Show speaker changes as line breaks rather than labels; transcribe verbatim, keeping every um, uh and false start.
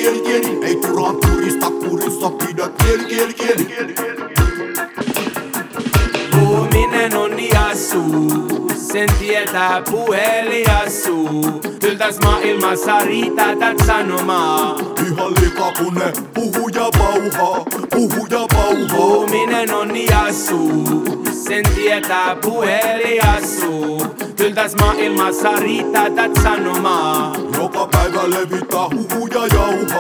kieli, kieli. Ei turhaan turista kurissa, pidä kieli, kieli, kieli.
Puhuminen on iäsuu, sen tietää puheliasuu. Tyltäs maailmassa riittää tät sanomaa.
Ihan liikaa kun ne puhuu ja pauhaa, puhuu ja pauhaa.
Puhuminen on iäsuu, sen tietää puheliasuu. Tyltäs maailmassa riittää tät sanomaa.
Joka päivä levittää huhuja jauhaa.